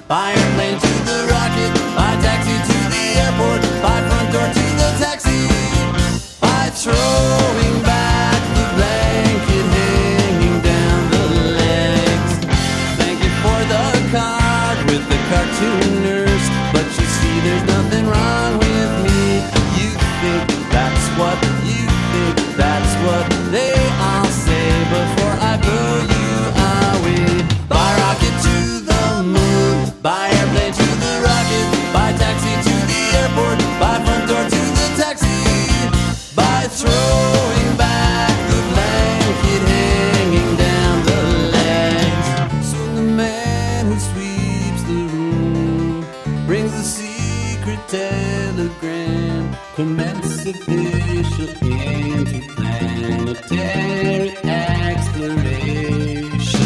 by airplane to the rocket, by taxi to the airport, by front door to the taxi, by throwing back the blanket hanging down the legs. Thank you for the card with the cartoon nurse, but you see there's nothing wrong with me. You think that's what you think, that's what they all say before I blow you away. By rocket to the moon, by airplane to the rocket, by taxi to the airport, by front door to the taxi, by throwing back the blanket hanging down the legs. Soon the man who sweeps the room brings the secret telegram, commence official interplanetary exploration.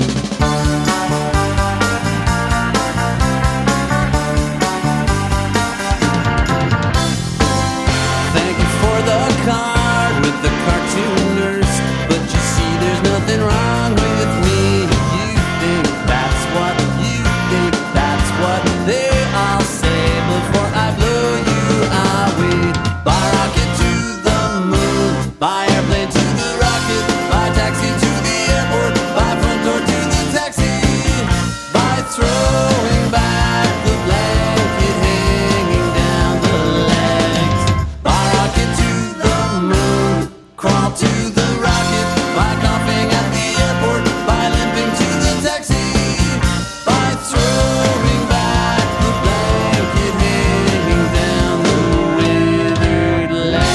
Thank you for the card with the cartoon nurse, but you see there's nothing wrong with me. You think that's what you think, that's what they all say before I blow you away. By rocket to the moon, by airplane to the rocket, by taxi to the airport, by front door to the taxi, by throwing back the blanket hanging down the legs. By rocket to the moon, crawl to the rocket, by coughing at the airport, by limping to the taxi, by throwing back the blanket hanging down the withered leg.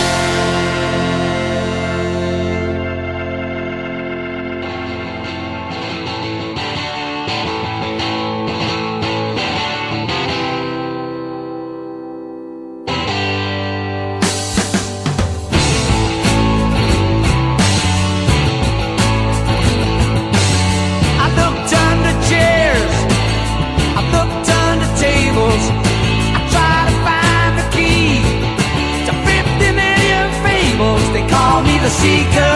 I looked under chairs, I looked under tables, I tried to find the key to 50 million fables. They call me the seeker.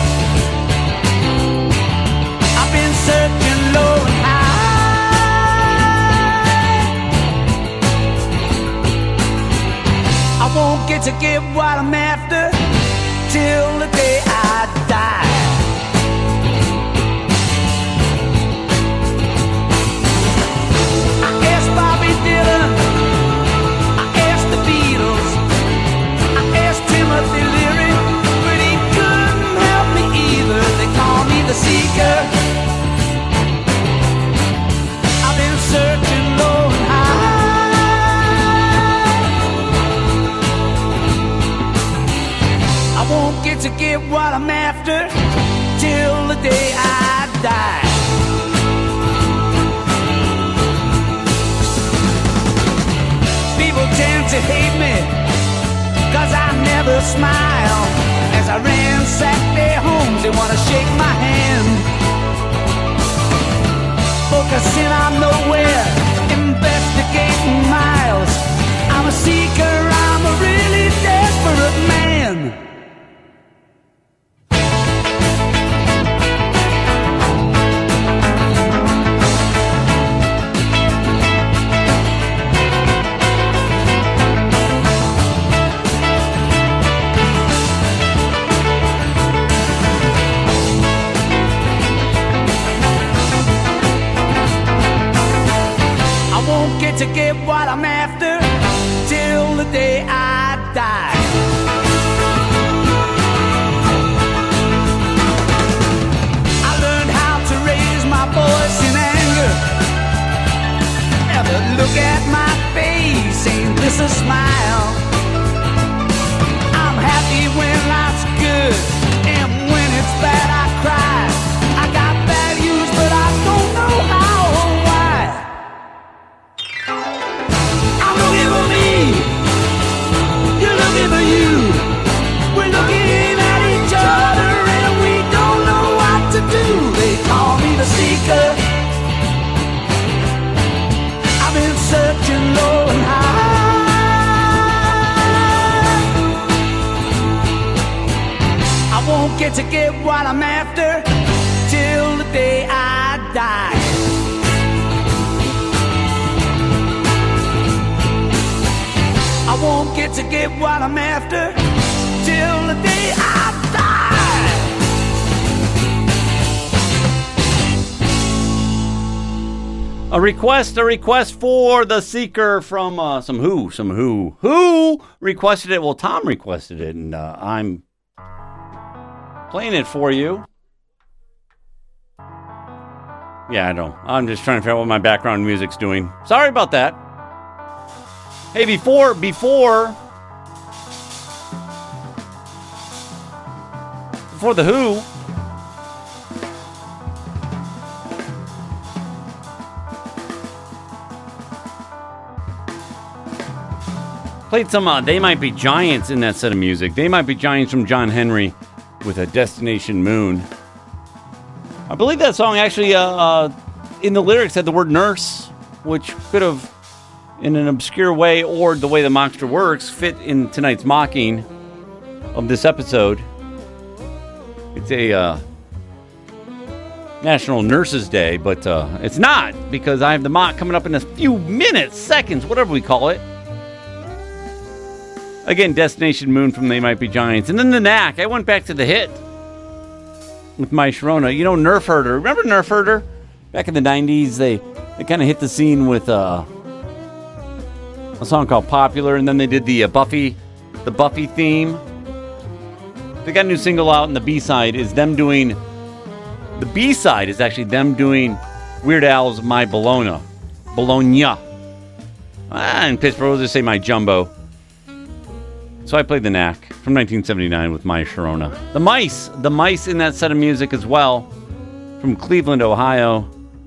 I've been searching low and high. I won't get to get what I'm after till the day I die. I asked Bobby Dylan, I asked the Beatles, I asked Timothy Leary, but he couldn't help me either. They call me the seeker. I've been searching low and high. I won't get to get what I'm after till the day I die. People tend to hate me, cause I never smile. As I ransack their homes, they wanna shake my hand. Focusing on nowhere, investigating miles. I'm a seeker, I'm a really desperate man. I won't get to get what I'm after till the day I die. I learned how to raise my voice in anger. Never look at my face, ain't this a smile? I'm happy when life's good, and when it's bad I cry. I got values, but I don't know how or why. I'm looking for me, you're looking for you. We're looking at each other and we don't know what to do. They call me the seeker. I've been searching low and high. I won't get to get what I'm after till the day I die. forget to get what I'm after till the day I die. A request for The Seeker from some Who requested it. Well, Tom requested it, and I'm playing it for you. Yeah, I know. I'm just trying to figure out what my background music's doing. Sorry about that. Hey, before The Who, played some They Might Be Giants in that set of music. They Might Be Giants from John Henry with a Destination Moon. I believe that song actually, in the lyrics, had the word nurse, which could have, in an obscure way, or the way the Mockster works, fit in tonight's mocking of this episode. It's a National Nurses Day, but it's not, because I have the mock coming up in a few minutes, seconds, whatever we call it. Again, Destination Moon from They Might Be Giants. And then the Knack. I went back to the hit with My Sharona. You know, Nerf Herder. Remember Nerf Herder? Back in the 90s, they kind of hit the scene with a song called Popular, and then they did the Buffy theme. They got a new single out, and the B-side is them doing... The B-side is actually them doing Weird Al's My Bologna. In Pittsburgh, we'll just say My Jumbo. So I played the Knack from 1979 with My Sharona. The Mice in that set of music as well, from Cleveland, Ohio,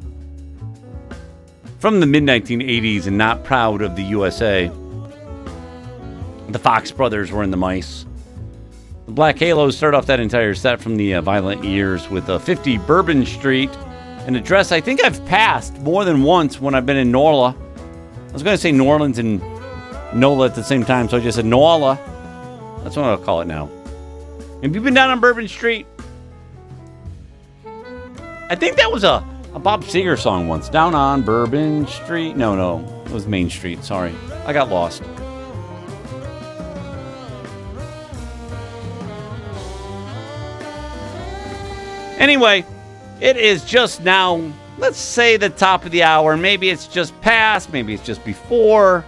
from the mid-1980s and not proud of the USA. The Fox Brothers were in the Mice. The Black Halos start off that entire set from the Violent Years with 50 Bourbon Street, an address I think I've passed more than once when I've been in NOLA. I was going to say New Orleans and NOLA at the same time, so I just said NOLA. That's what I'll call it now. Have you been down on Bourbon Street? I think that was a Bob Seger song once. Down on Bourbon Street. No. It was Main Street. Sorry. I got lost. Anyway, it is just now, let's say, the top of the hour. Maybe it's just past. Maybe it's just before.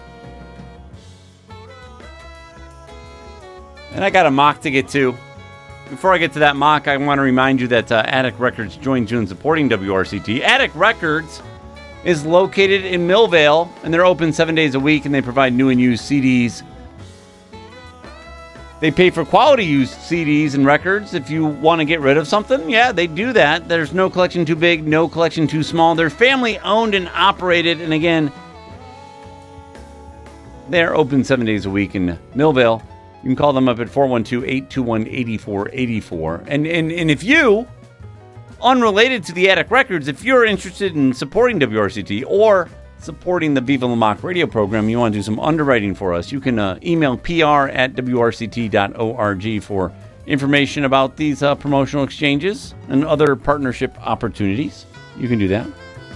And I got a mock to get to. Before I get to that mock, I want to remind you that Attic Records joined June supporting WRCT. Attic Records is located in Millvale, and they're open 7 days a week, and they provide new and used CDs. They pay for quality used CDs and records. If you want to get rid of something, yeah, they do that. There's no collection too big, no collection too small. They're family owned and operated, and again, they're open 7 days a week in Millvale. You can call them up at 412-821-8484. And if you, unrelated to the Attic Records, if you're interested in supporting WRCT or supporting the Viva La Mock radio program, you want to do some underwriting for us, you can email pr@wrct.org for information about these promotional exchanges and other partnership opportunities. You can do that.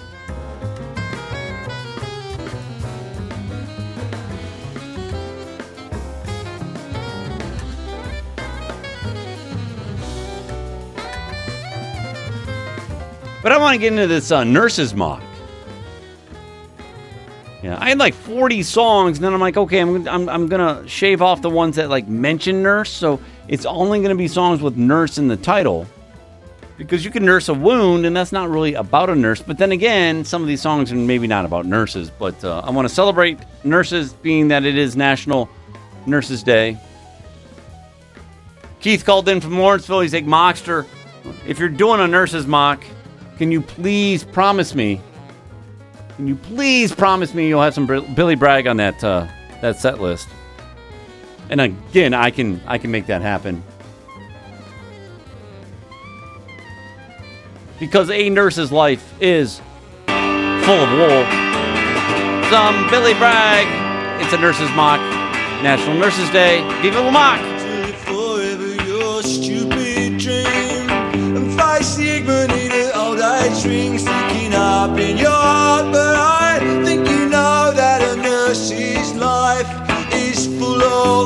But I want to get into this Nurses Mock. Yeah, I had like 40 songs, and then I'm like, okay, I'm gonna shave off the ones that like mention nurse, so it's only gonna be songs with nurse in the title, because you can nurse a wound, and that's not really about a nurse. But then again, some of these songs are maybe not about nurses. But I want to celebrate nurses, being that it is National Nurses Day. Keith called in from Lawrenceville. He's like, Mockster, if you're doing a nurses mock, can you please promise me you'll have some Billy Bragg on that set list? And again, I can make that happen. Because a nurse's life is full of wool. Some Billy Bragg. It's a nurse's mock. National Nurses Day. Viva la mock! Forever your stupid dream, and face the ignited old age ring sticking up in your heart. But I think you know that a nurse's life is full of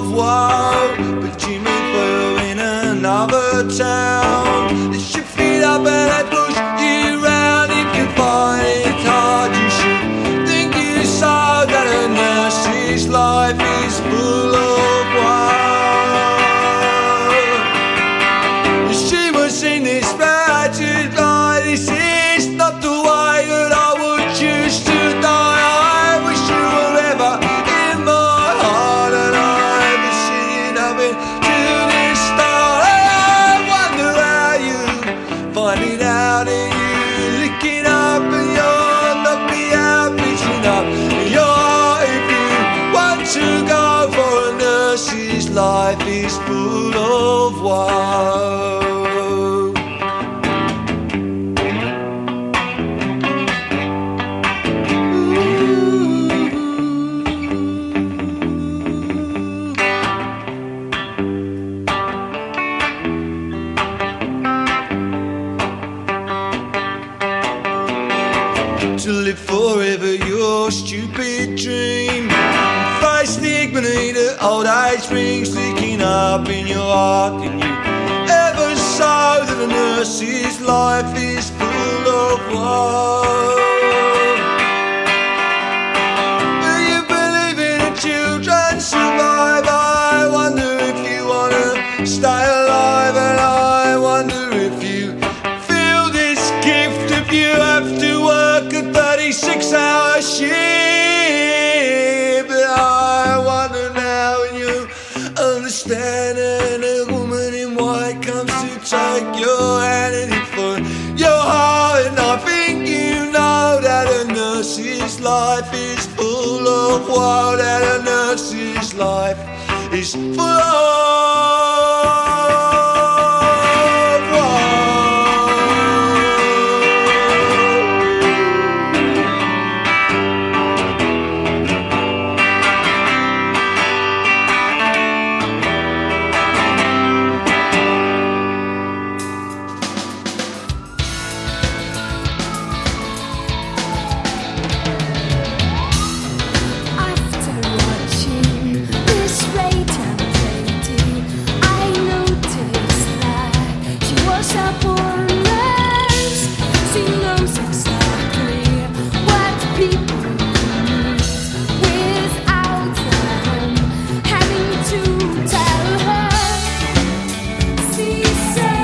whatever your stupid dream. Face the ignominy that old age brings, sticking up in your heart. Can you ever show that a nurse's life is full of woe? Do you believe in a children's survive? I wonder if you wanna stay alive, and I wonder if you feel this gift if you have to work a 36-hour shift. I wonder now when you understand, and a woman in white comes to take your hand and it for your heart, and I think you know that a nurse's life is full of woe, that a nurse's life is full of After watching this radio lady, I noticed that she was a born nurse. She knows exactly what people need without them having to tell her. She's a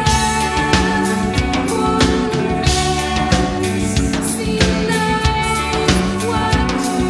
born nurse. She knows what to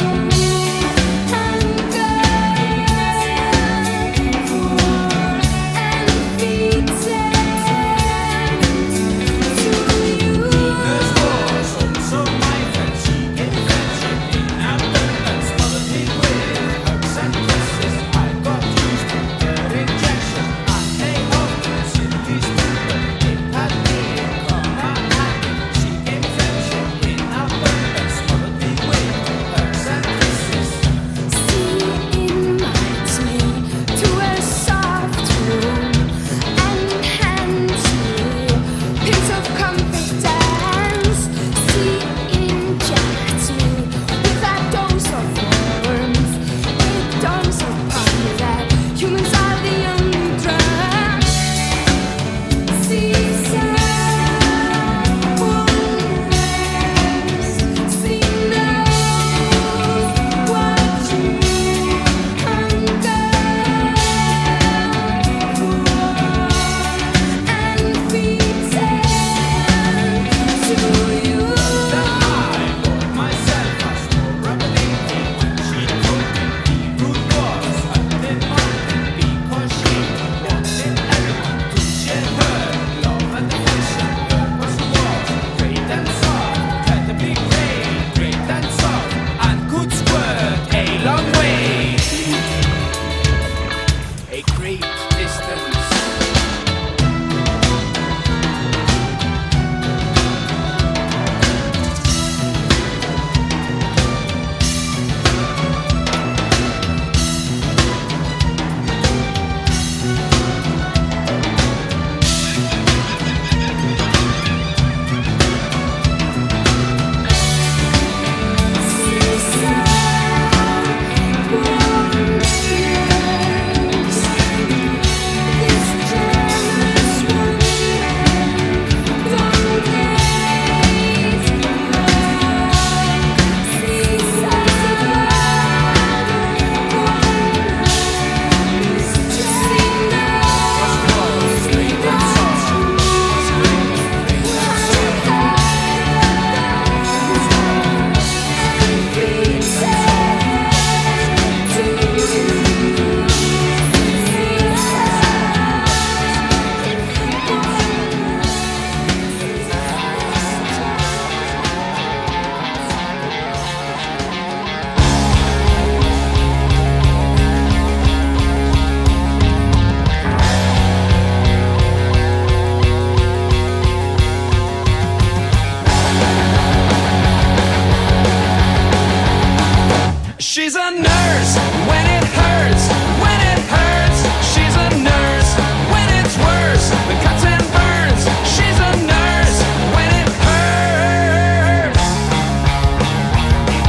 She's a nurse when it hurts, when it hurts. She's a nurse when it's worse, the cuts and burns. She's a nurse when it hurts.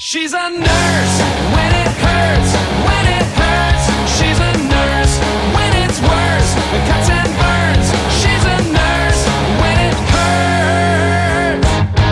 She's a nurse when it hurts, when it hurts. She's a nurse when it's worse, it cuts and burns. She's a nurse when it hurts.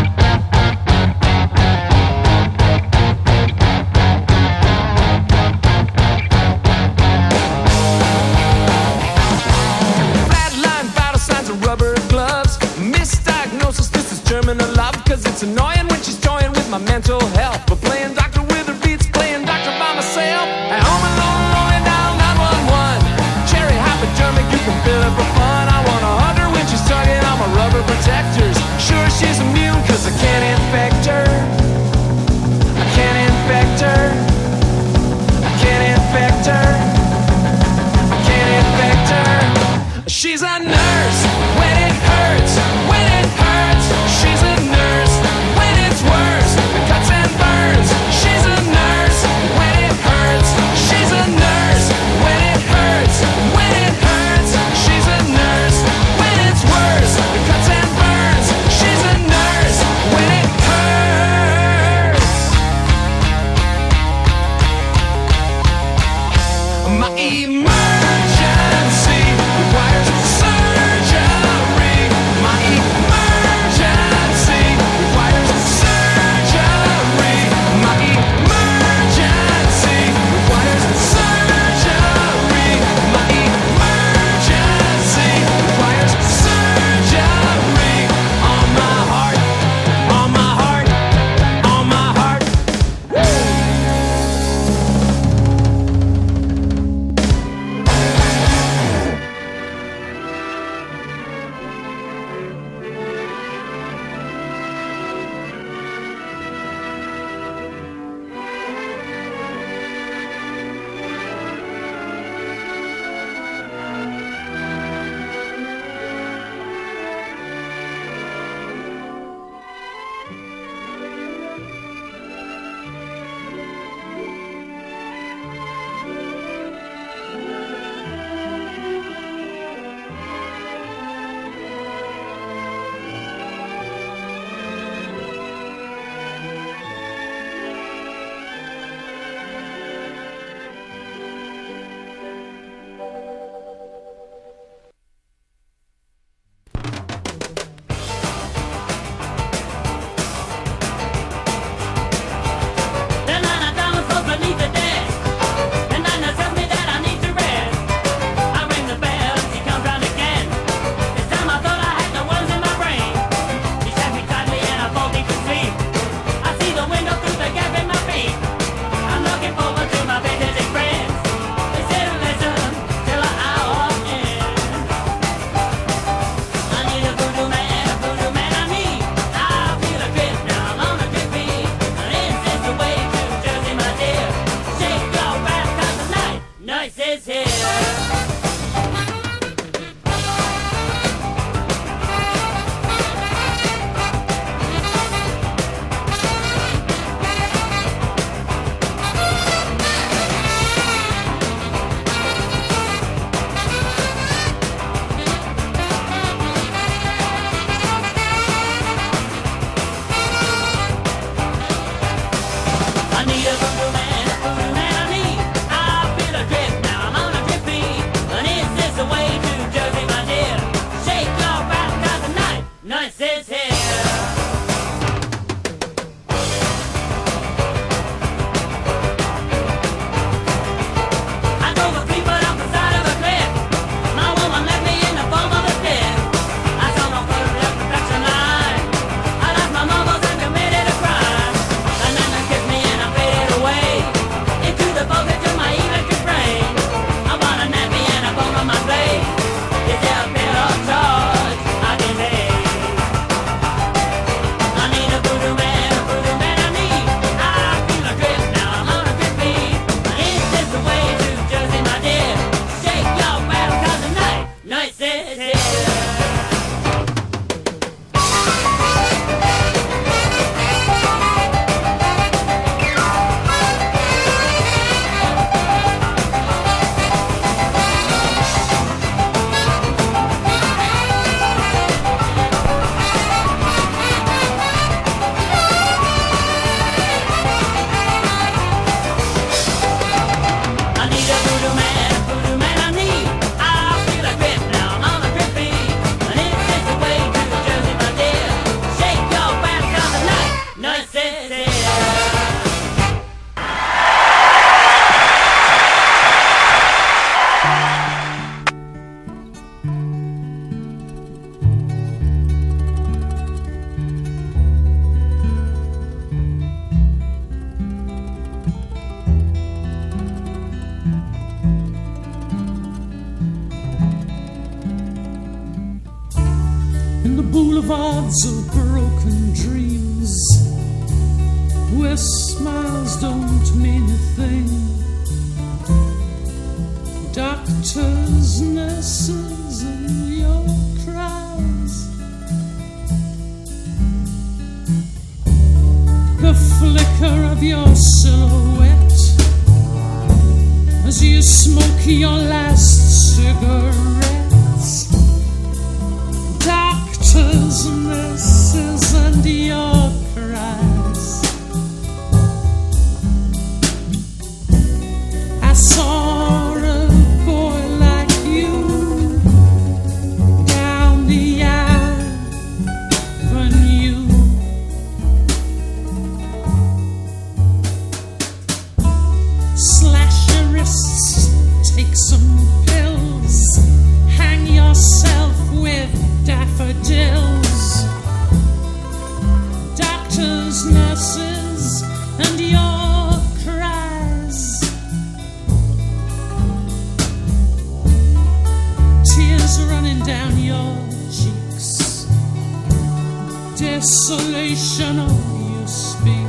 Flatline vital signs of rubber gloves. Misdiagnosis, this is terminal love. Cause it's annoying when she's toying with my mental health. But playing doctor with her beats, playing doctor by myself. At home alone, rolling down 911. Cherry hypodermic, you can fill up her fun. I wanna hug her when she's tugging on my rubber protectors. Sure she's immune cause I can't infect her. I can't infect her. I can't infect her. I can't infect her. She's a nurse when it hurts, when it hurts. She's a nurse when it's worse, it cuts and burns. She's a nurse when it hurts. She's a nurse when it hurts, when it hurts. She's a nurse when it's worse, it cuts and burns. She's a nurse when it hurts. everything. Doctors, nurses, and your cries. The flicker of your silhouette as you smoke your last cigarettes. Doctors, nurses, and your cries. I saw a boy like you down the avenue. Slash your wrists, take some pills, hang yourself with daffodils. Doctors, nurses, and your cries. Tears running down your cheeks. Desolation, oh, you speak.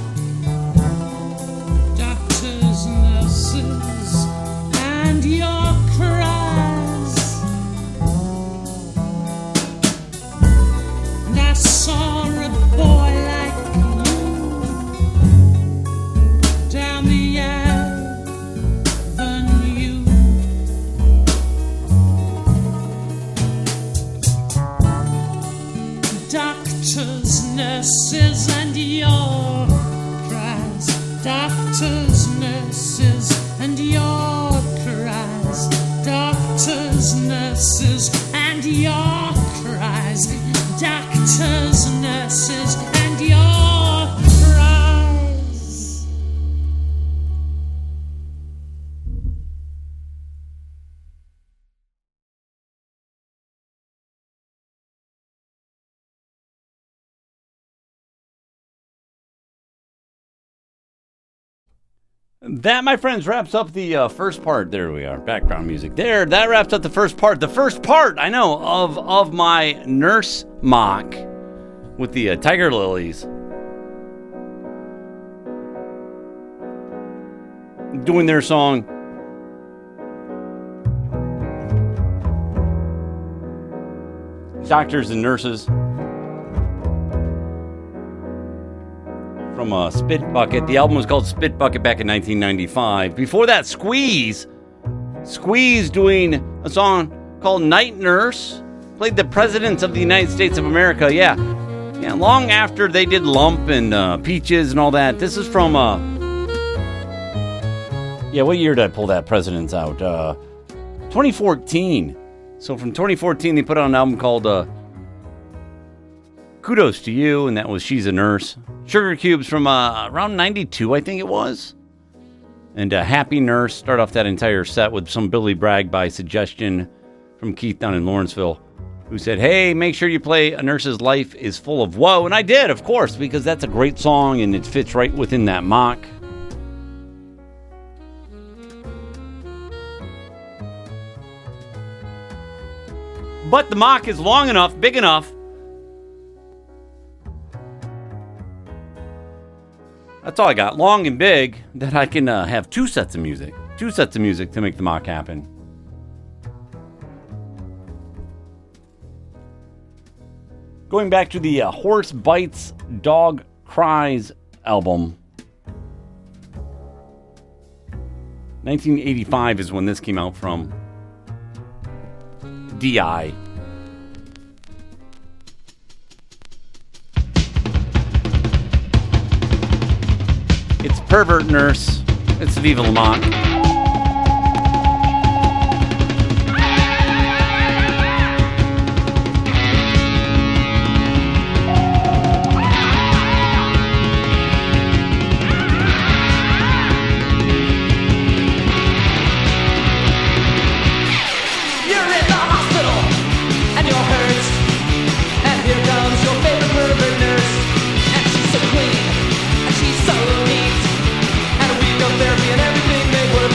Doctors, nurses, and your cries. And I saw a boy like you down the avenue. Doctors, nurses, and your cries. Doctors, nurses, and your cries. Doctors, nurses, and your cries. Doctors, nurses, and your cries. That, my friends, wraps up the first part. There we are. Background music. There, that wraps up the first part. The first part, I know, of my nurse mock with the Tiger Lilies. Doing their song. Doctors and Nurses. From Spit Bucket. The album was called Spit Bucket back in 1995. Before that, Squeeze doing a song called Night Nurse. Played the Presidents of the United States of America. Yeah, long after they did Lump and Peaches and all that. This is from, what year did I pull that Presidents out? 2014. So from 2014, they put out an album called Kudos to You, and that was She's a Nurse. Sugar Cubes from around 92, I think it was. And Happy Nurse. Start off that entire set with some Billy Bragg by suggestion from Keith down in Lawrenceville, who said, hey, make sure you play A Nurse's Life is Full of Woe. And I did, of course, because that's a great song and it fits right within that mock. But the mock is long enough, big enough. That's all I got. Long and big that I can have two sets of music. Two sets of music to make the mock happen. Going back to the Horse Bites, Dog Cries album. 1985 is when this came out from. D.I. It's Pervert Nurse. It's Viva Lamont. Therapy and everything they were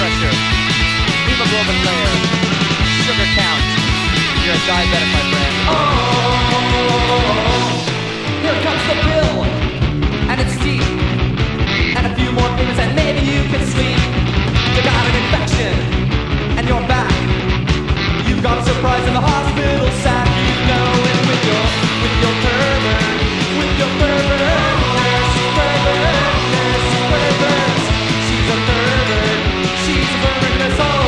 pressure, hemoglobin layer, sugar count. You're a diabetic, my friend. Here comes the bill, and it's steep, and a few more things, and maybe you can sleep. You got an infection, and you're back. You got a surprise in the hospital sack. You know it with your pervert, with your pervert nurse, pervert nurse, pervert. She's a pervert, she's a pervert nurse. Oh.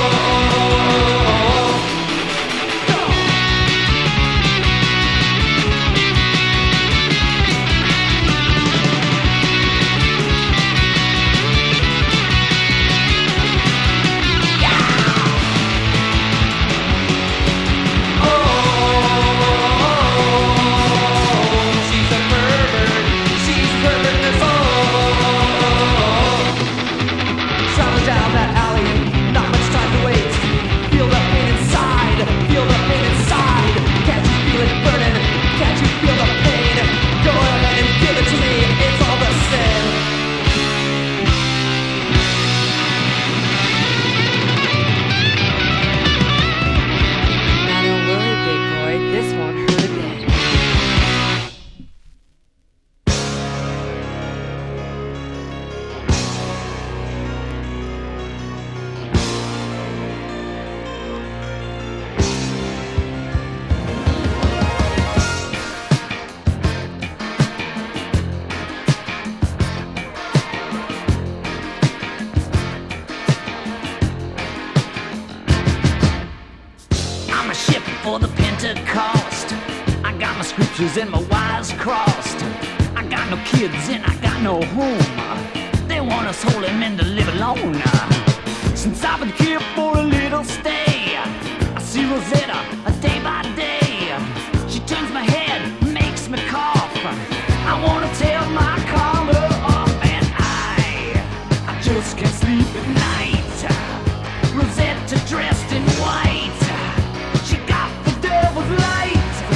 And my wires crossed. I got no kids and I got no home. They want us holy men to live alone. Since I've been here for a little stay, I see Rosetta a day by day. She turns my head, makes me cough. I wanna tear my collar off, and I just can't sleep at night. Rosetta dressed in white, she got the devil's light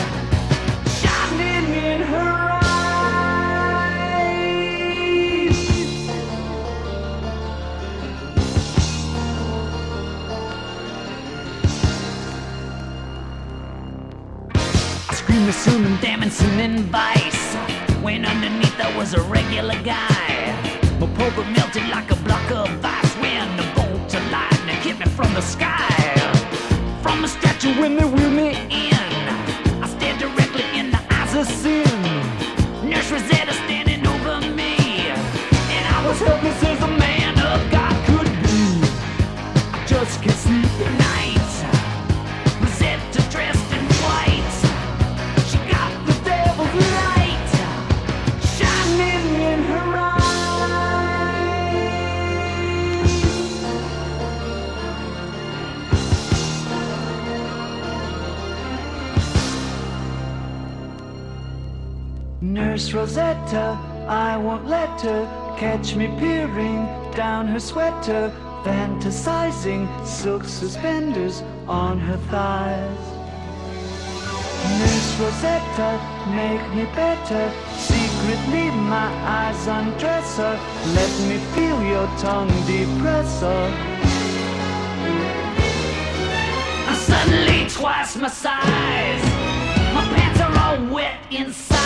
in her eyes. I screamed the sermon, dancing and vice, when underneath there was a regular guy. My pulpit melted like a block of ice when the bolt of lightning hit me from the sky. From the statue when they wheeled me in, I stared directly in the eyes of sin. Nurse Rosetta standing over me, and I was helpless as a man of God could be. I just can't sleep at night. Rosetta dressed in white, she got the devil's light shining in her eyes. Nurse Rosetta, I won't let her catch me peering down her sweater, fantasizing silk suspenders on her thighs. Nurse Rosetta, make me better, secretly my eyes undress her, let me feel your tongue depress her. I'm suddenly twice my size, my pants are all wet inside.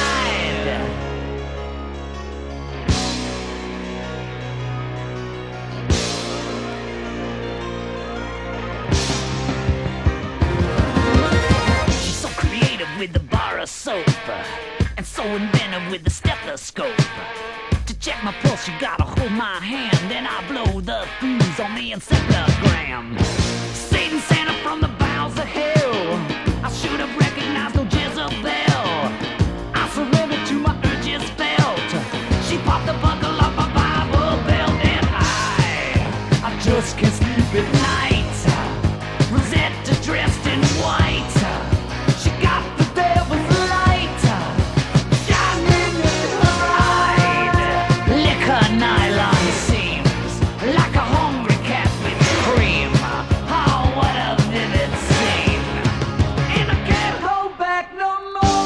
She's so creative with the bar of soap, and so inventive with the stethoscope. To check my pulse, you gotta hold my hand, and I blow the fuse on the encephalogram. Satan Santa from the bowels of hell, I should have recognized no Jezebel. I surrendered to my urges felt. She popped the buckle off my Bible belt, and I just can't sleep at night. Rosetta dressed in white, she got the devil's light shining in her eyes. Lick her nylon seams like a hungry cat with cream. Oh, what a vivid scene. And I can't hold back no more.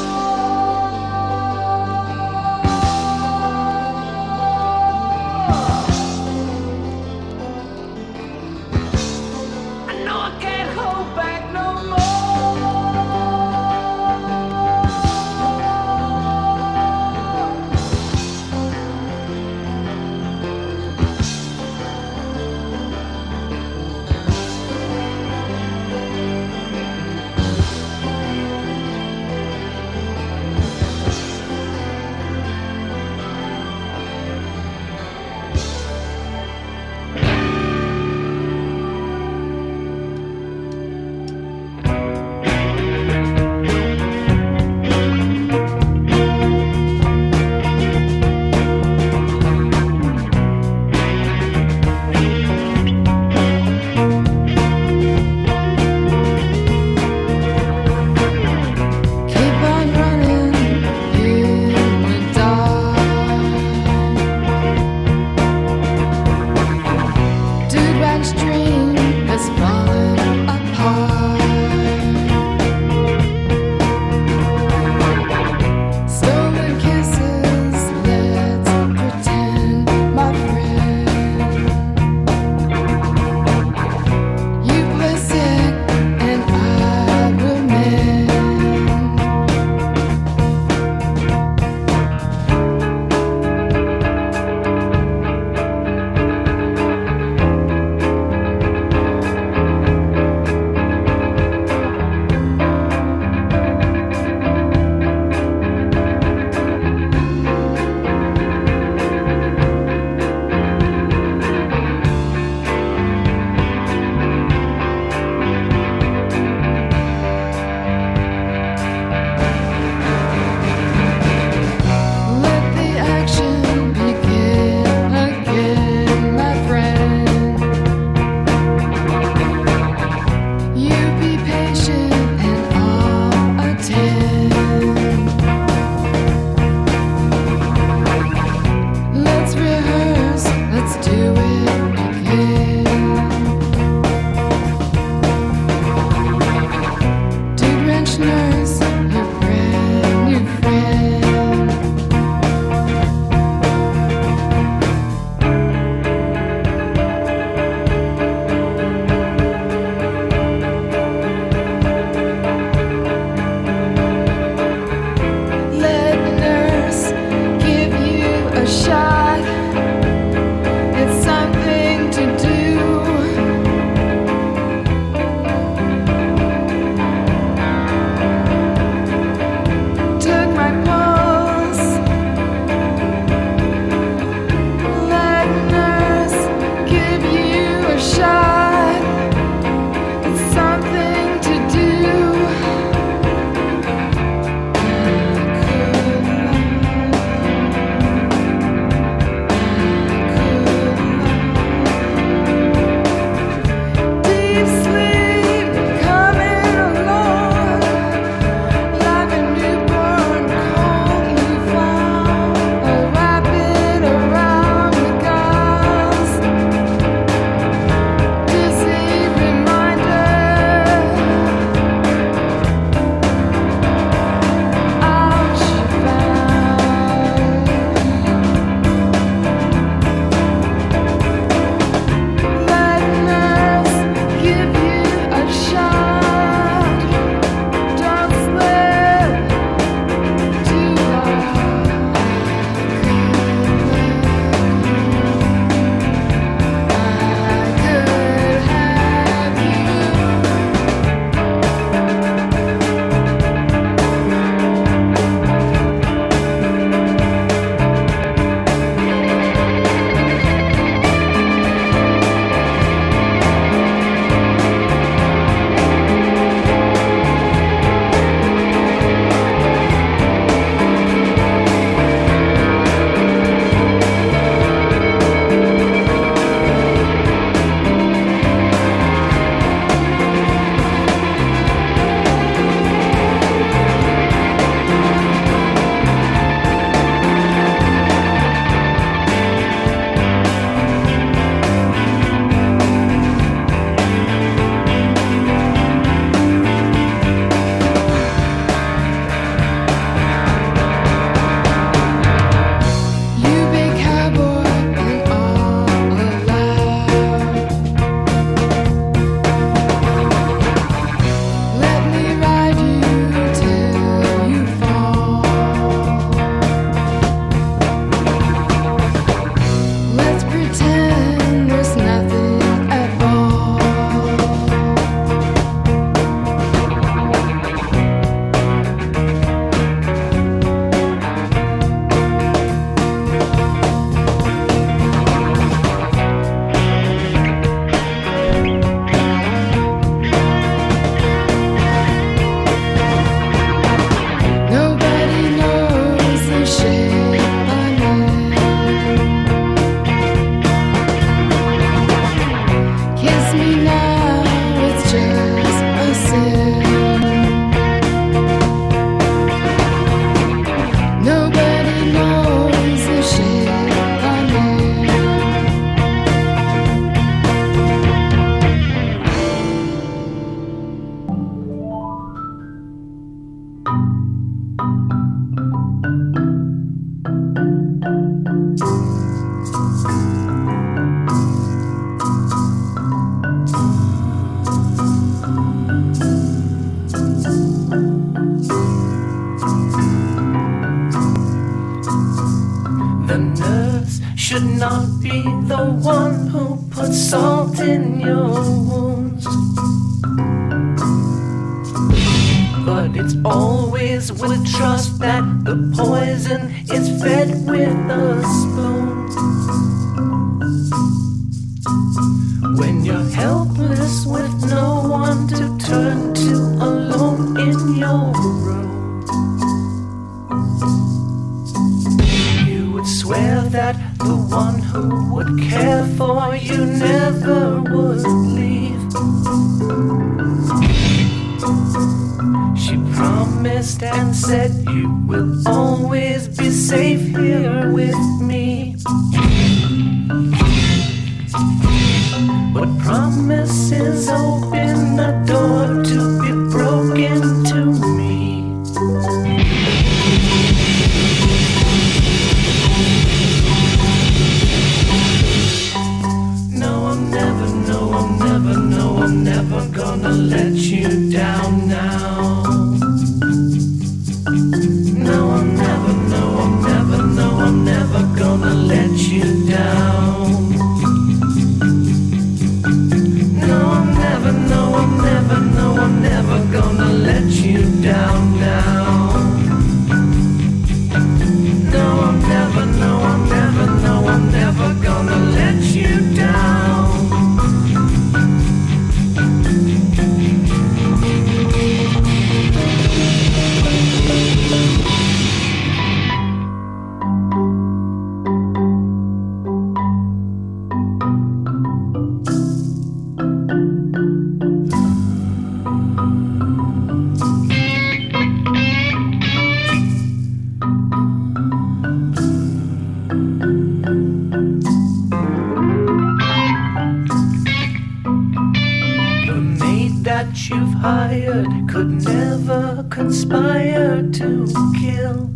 not be the one who puts salt in your wounds. But it's always with trust that the poison is fed with a spoon. When you're helpless with no one to turn to alone in your room, you would swear that the one who would care for you never would leave. She promised and said you will always be safe here with me. But promises open a door to be broken to me. No, I'm never gonna let you down now. No, I'm never gonna let you down. I'm never gonna let you down now. No, I'm never gonna let you down. You've hired could never conspire to kill.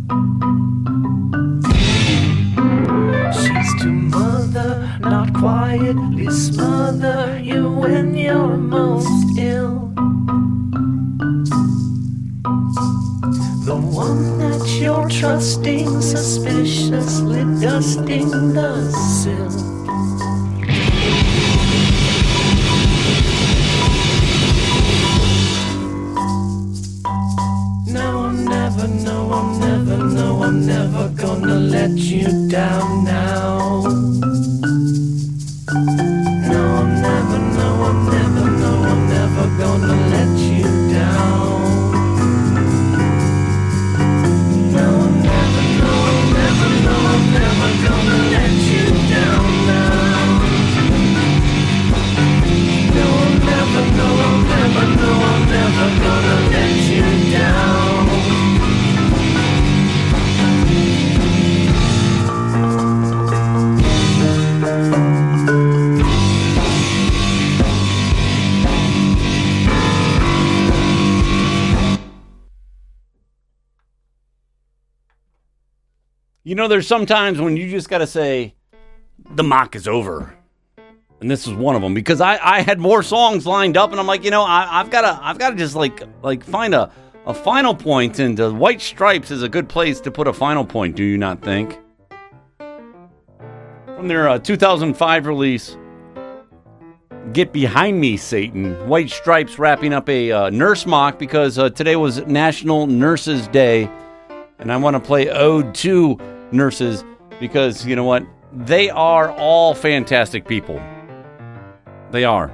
She's to mother, not quietly smother you when you're most ill. The one that you're trusting, suspiciously dusting the sill. I'm never gonna let you down now. No, I'm never gonna let you down. No, I'm never gonna let you down now. No, I'm never gonna let you down. You know, there's sometimes when you just got to say, the mock is over. And this is one of them. Because I had more songs lined up, and I'm like, you know, I've got to just like find a final point. And White Stripes is a good place to put a final point, do you not think? From their 2005 release, Get Behind Me, Satan. White Stripes wrapping up a nurse mock because today was National Nurses Day. And I want to play Ode to Nurses because, you know what? They are all fantastic people. They are.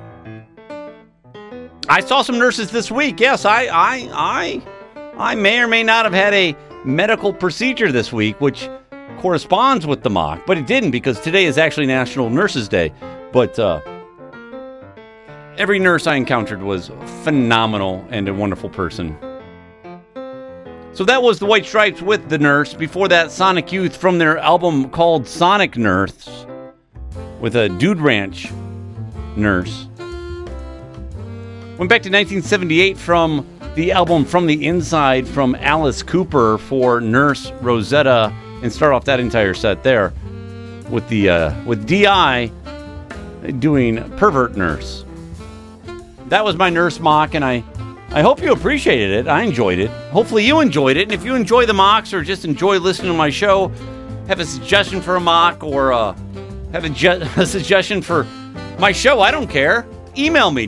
I saw some nurses this week. Yes, I may or may not have had a medical procedure this week, which corresponds with the mock, but it didn't because today is actually National Nurses Day. But every nurse I encountered was phenomenal and a wonderful person. So that was the White Stripes with The Nurse. Before that, Sonic Youth from their album called Sonic Nurse with a Dude Ranch nurse. Went back to 1978 from the album From the Inside from Alice Cooper for Nurse Rosetta, and start off that entire set there with D.I. doing Pervert Nurse. That was my nurse mock, and I hope you appreciated it. I enjoyed it. Hopefully you enjoyed it. And if you enjoy the mocks or just enjoy listening to my show, have a suggestion for a mock or have a suggestion for my show, I don't care. Email me,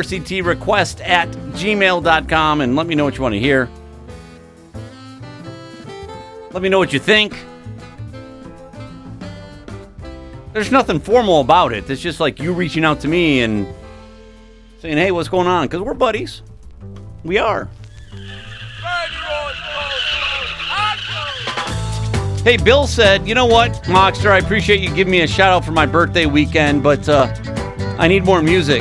wrctrequest@gmail.com, and let me know what you want to hear. Let me know what you think. There's nothing formal about it. It's just like you reaching out to me and saying, hey, what's going on? Because we're buddies. We are. Hey, Bill said, you know what, Moxter, I appreciate you giving me a shout out for my birthday weekend, but I need more music.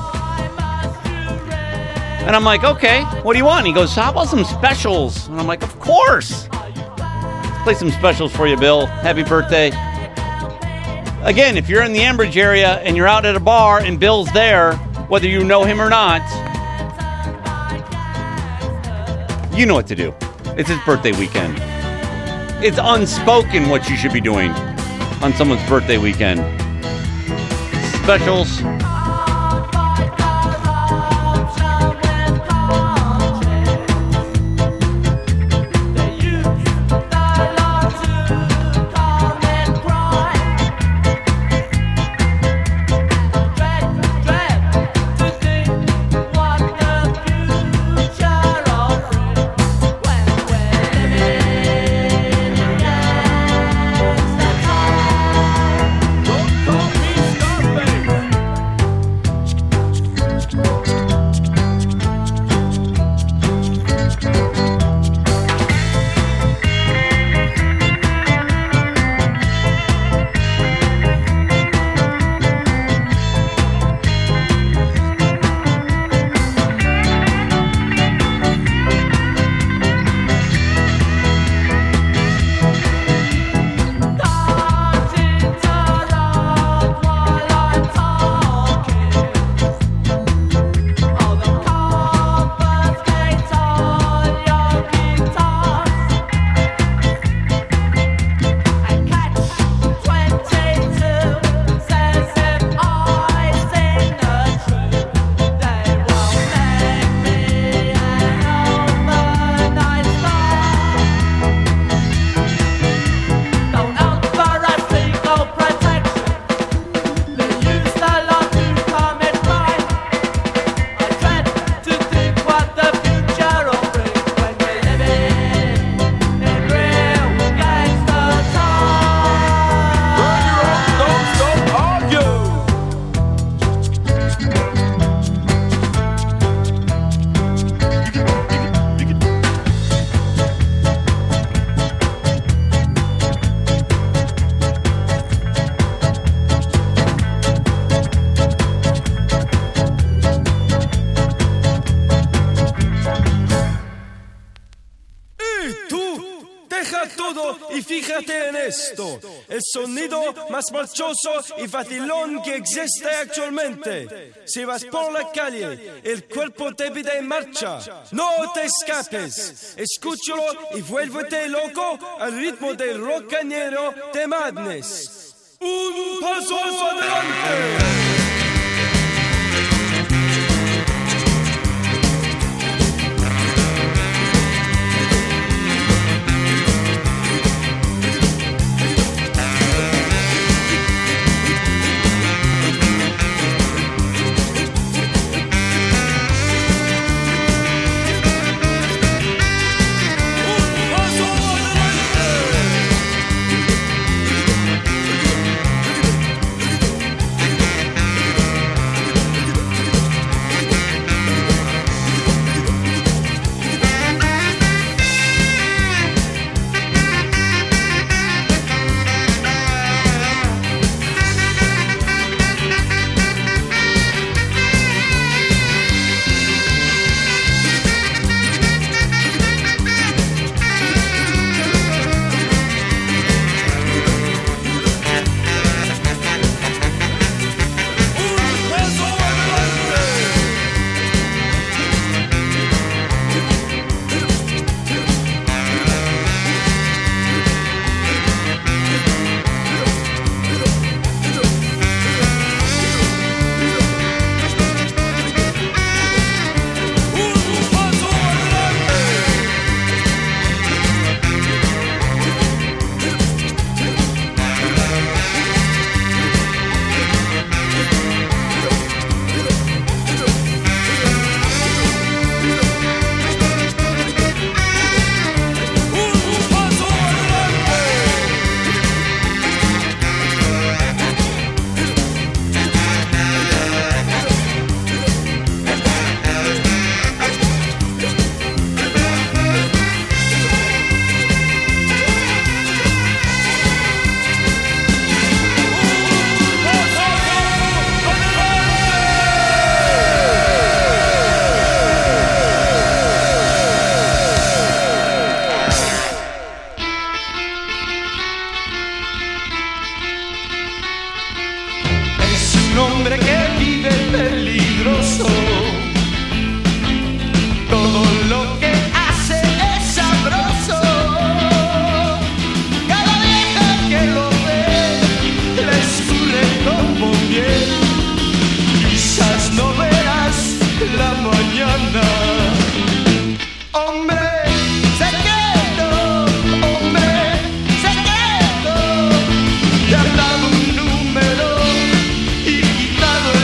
And I'm like, okay, what do you want? And he goes, how about some specials? And I'm like, of course. Let's play some specials for you, Bill. Happy birthday. Again, if you're in the Ambridge area and you're out at a bar and Bill's there, whether you know him or not, you know what to do. It's his birthday weekend. It's unspoken what you should be doing on someone's birthday weekend. Specials. El sonido más marchoso y vacilón que existe actualmente. Si vas por la calle, el cuerpo te pide en marcha. No te escapes. Escúchalo y vuélvete loco al ritmo del rockañero de Madness. Un paso adelante. hombre que vive peligroso. Todo lo que hace es sabroso. Cada vieja que lo ve le escurre como miel. Quizás no verás la mañana. Hombre secreto, hombre secreto. Te han dado un número y quitado el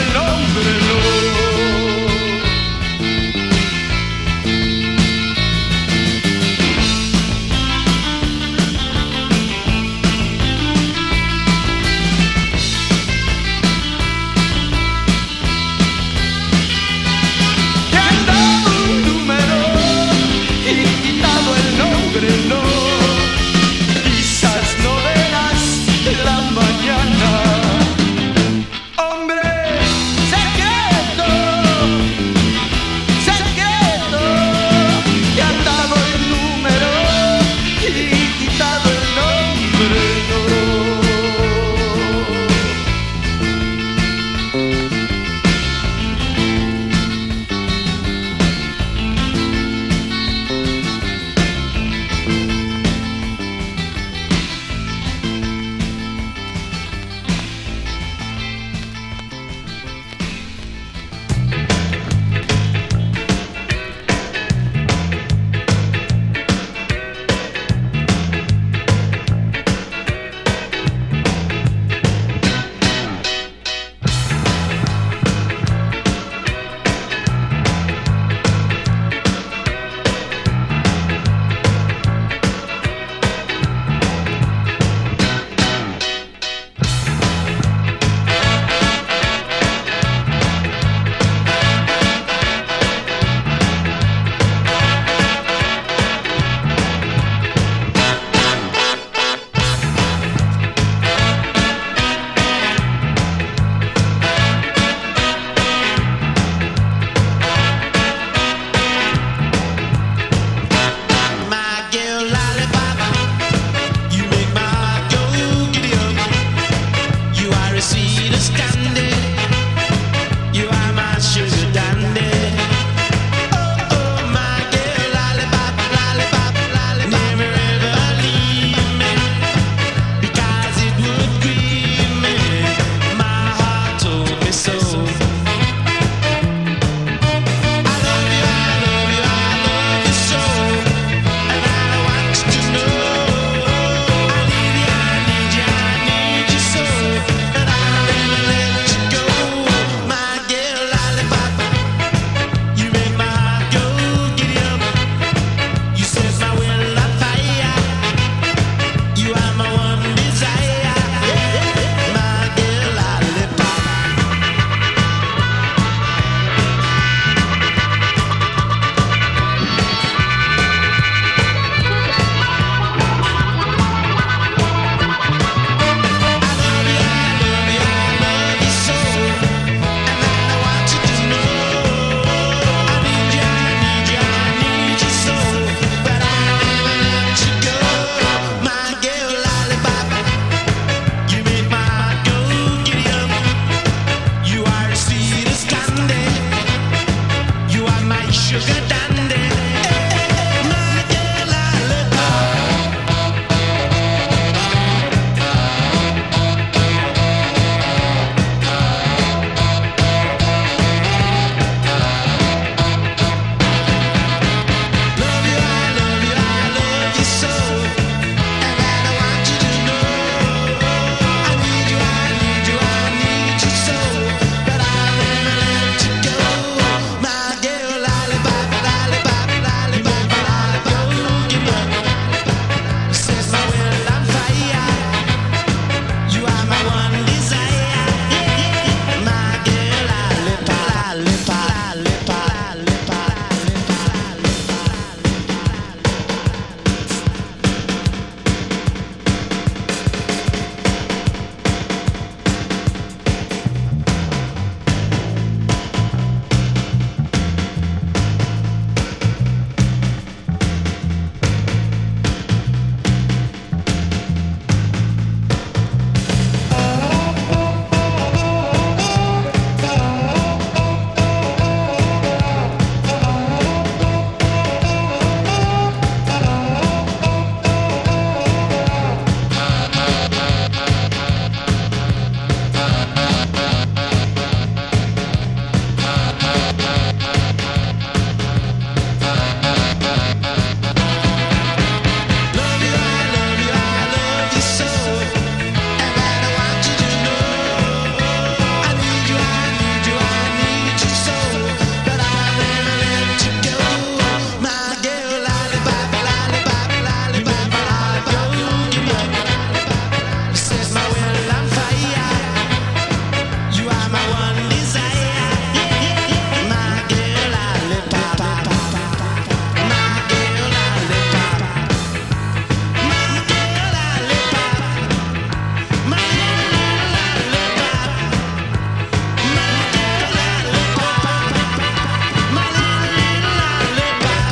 one desire. My girl lollipop. My girl lollipop. My girl lollipop. My lollipop. My girl lollipop. My lollipop.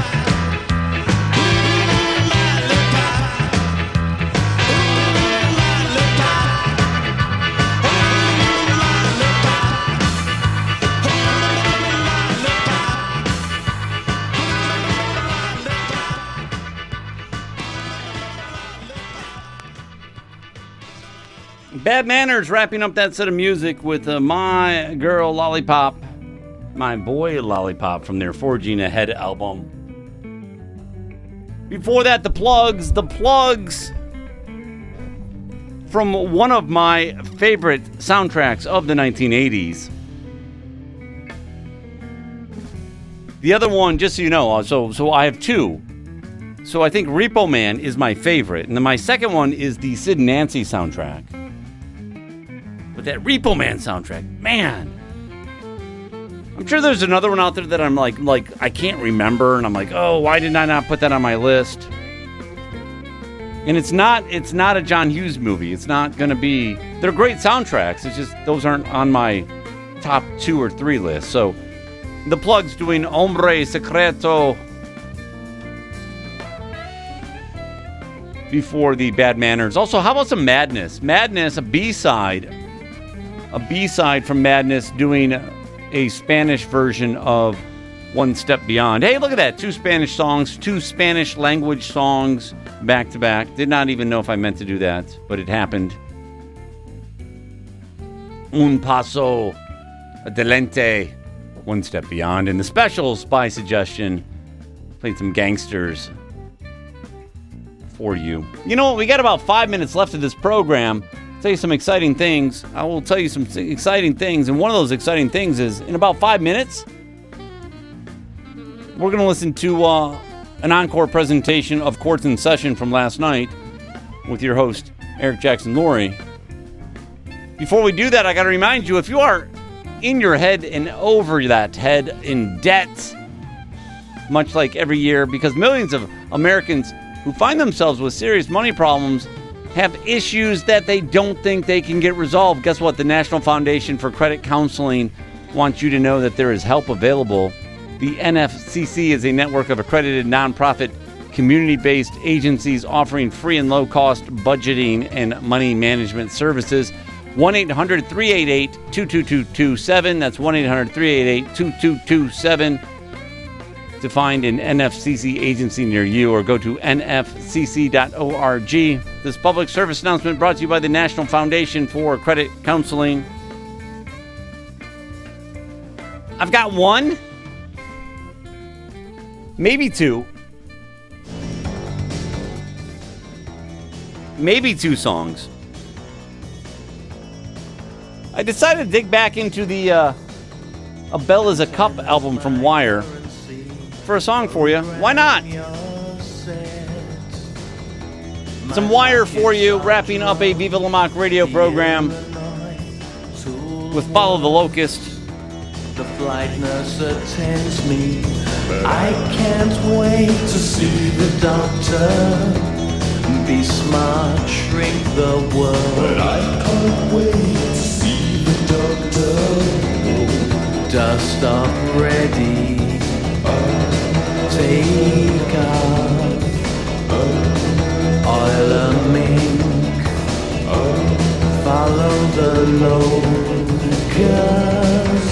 Bad Manners wrapping up that set of music with My Girl Lollipop, My Boy Lollipop from their Forging Ahead album. Before that, The Plugs from one of my favorite soundtracks of the 1980s. The other one, just so you know, so I have two. So I think Repo Man is my favorite, and then my second one is the Sid and Nancy soundtrack. But that Repo Man soundtrack, man. I'm sure there's another one out there that I'm like I can't remember, and I'm like, oh, why did I not put that on my list? And it's not a John Hughes movie. It's not gonna be. They're great soundtracks. It's just those aren't on my top 2 or 3 list. So The Plugs doing Hombre Secreto before the Bad Manners. Also, how about some Madness? Madness, a B-side from Madness doing a Spanish version of One Step Beyond. Hey, look at that. 2 Spanish songs, 2 Spanish language songs back to back. Did not even know if I meant to do that, but it happened. Un paso adelante, One Step Beyond. And the specials, by suggestion, played some gangsters for you. You know what? We got about 5 minutes left of this program. I'll tell you some exciting things. I will tell you some exciting things. And one of those exciting things is in about 5 minutes, we're going to listen to an encore presentation of Courts in Session from last night with your host, Eric Jackson Laurie. Before we do that, I got to remind you, if you are in your head and over that head in debt, much like every year, because millions of Americans who find themselves with serious money problems have issues that they don't think they can get resolved. Guess what? The National Foundation for Credit Counseling wants you to know that there is help available. The NFCC is a network of accredited nonprofit community-based agencies offering free and low-cost budgeting and money management services. 1-800-388-22227. That's 1-800-388-2227 to find an NFCC agency near you, or go to nfcc.org. This public service announcement brought to you by the National Foundation for Credit Counseling. I've got one, maybe two songs. I decided to dig back into the A Bell is a Cup album from Wire for a song for you. Why not? Some Wire for you, wrapping up a Viva La Mock radio program with Follow the Locust. The flight nurse attends me. I can't wait to see the doctor. Be smart, shrink the world. But I can't wait to see the doctor. Dust up ready. Take up oil and mink. Follow the locust.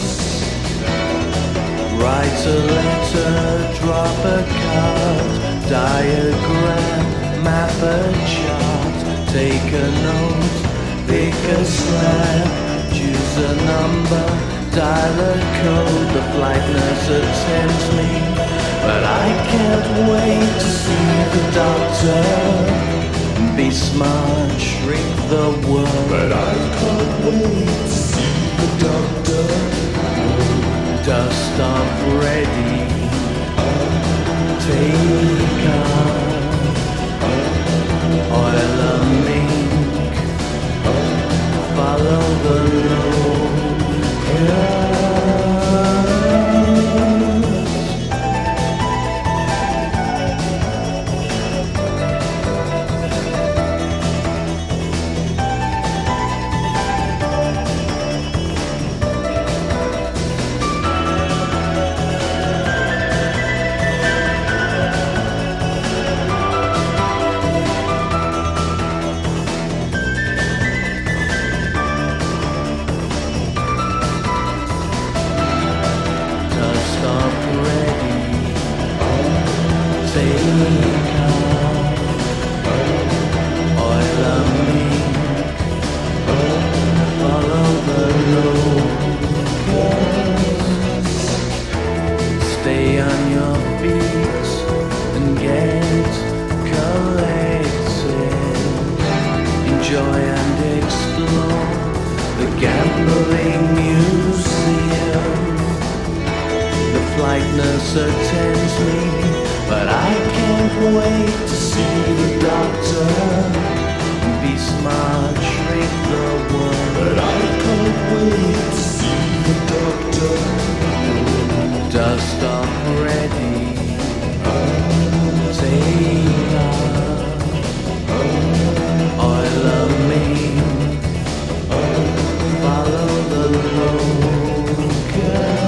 Write a letter, drop a card, diagram, map a chart, take a note, pick a slab, choose a number, dial a code. The flight nurse attends me, but I can't wait to see the doctor. Be smart, shrink the world, but I can't wait to see the doctor. Dust up ready. Take up oil and mink. Follow the locust. Oil and meat, follow the locust. Stay on your feet and get collected. Enjoy and explore the gambling museum. The flight nurse attends me, but I can't wait to see the doctor. Be smart, shrink the world, but I can't wait to see the doctor. Dust off ready, take off, oil of me, follow the locust.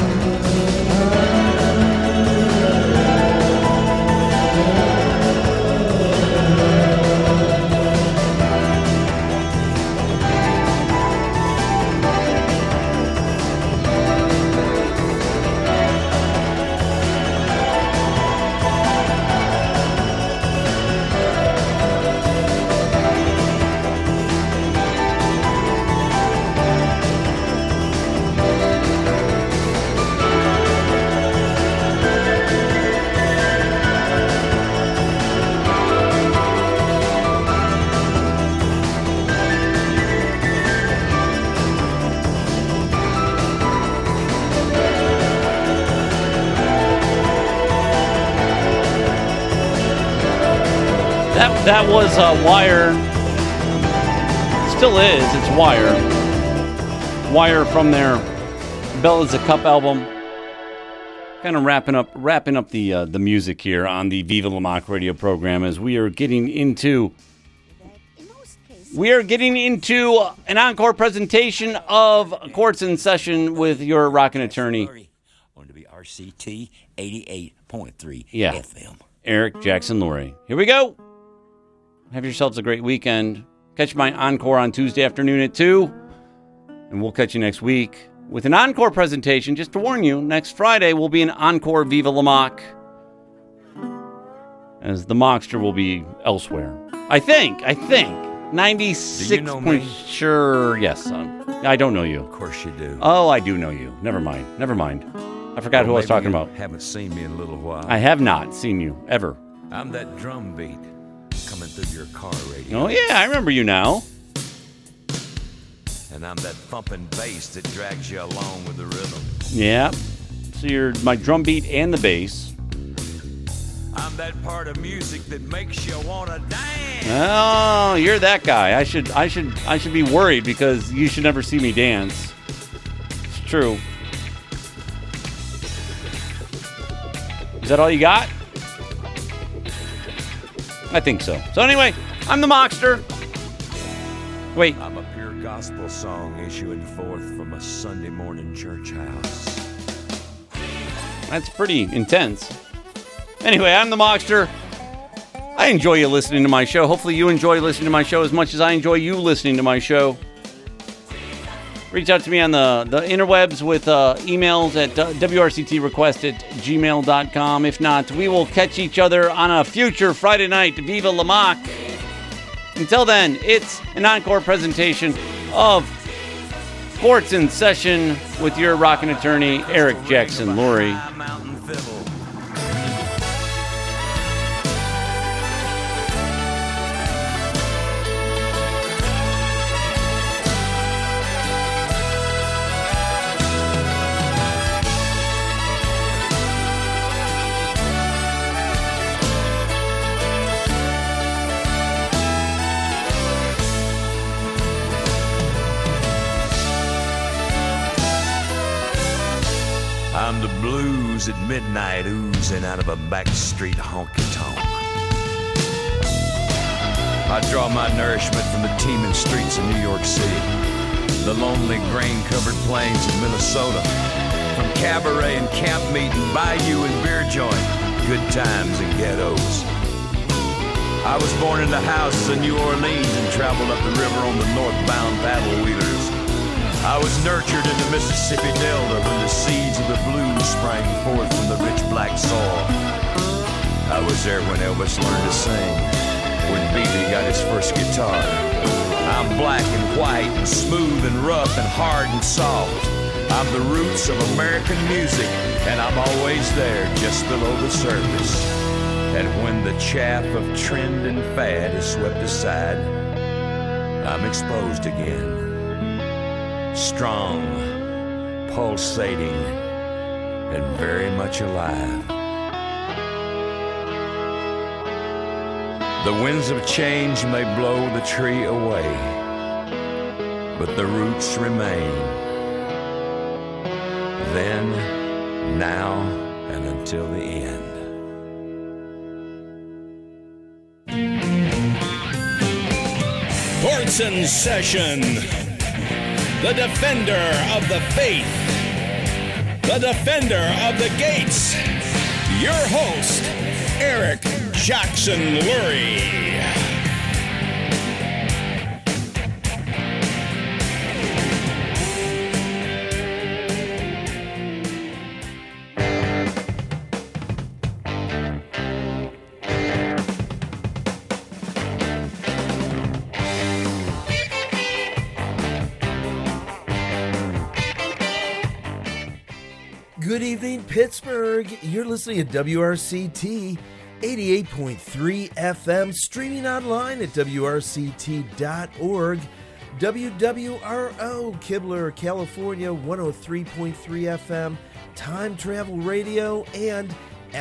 That was Wire. Still is. It's Wire. Wire from their Bell is a Cup album. Kind of wrapping up the music here on the Viva La Mock radio program as we are getting into an encore presentation of Courts in Session with your rockin' attorney. On to be RCT 88.3 Yeah. FM. Eric Jackson Lurie. Here we go. Have yourselves a great weekend. Catch my encore on Tuesday afternoon at 2. And we'll catch you next week with an encore presentation. Just to warn you, next Friday will be an encore Viva La Mock, as the Mockster will be elsewhere. I think. 96 Do you know me? Sure, yes. I don't know you. Of course you do. Oh, I do know you. Never mind. I forgot who I was talking about. Haven't seen me in a little while. I have not seen you, ever. I'm that drum beat coming through your car radio. Oh, yeah, I remember you now. And I'm that thumping bass that drags you along with the rhythm. Yeah. So you're my drum beat and the bass. I'm that part of music that makes you want to dance. Oh, you're that guy. I should be worried because you should never see me dance. It's true. Is that all you got? I think so. So anyway, I'm the Mockster. Wait. I'm a pure gospel song issuing forth from a Sunday morning church house. That's pretty intense. Anyway, I'm the Mockster. I enjoy you listening to my show. Hopefully you enjoy listening to my show as much as I enjoy you listening to my show. Reach out to me on the interwebs with emails at wrctrequest@gmail.com. If not, we will catch each other on a future Friday night. Viva La Mock. Until then, it's an encore presentation of Courts in Session with your rockin' attorney, Eric Jackson Lurie. I'm the blues at midnight oozing out of a backstreet honky-tonk. I draw my nourishment from the teeming streets of New York City, the lonely grain-covered plains of Minnesota, from cabaret and camp meeting, bayou and beer joint, good times and ghettos. I was born in the houses of New Orleans and traveled up the river on the northbound paddle wheelers. I was nurtured in the Mississippi Delta when the seeds of the blues sprang forth from the rich black soil. I was there when Elvis learned to sing, when BB got his first guitar. I'm black and white and smooth and rough and hard and soft. I'm the roots of American music, and I'm always there just below the surface. And when the chaff of trend and fad is swept aside, I'm exposed again. Strong, pulsating, and very much alive. The winds of change may blow the tree away, but the roots remain. Then, now, and until the end. Orson Session, the defender of the faith, the defender of the gates. Your host, Eric Jackson Lurie. Good evening, Pittsburgh. You're listening to WRCT 88.3 FM, streaming online at WRCT.org. WWRO, Kibler, California, 103.3 FM, Time Travel Radio, and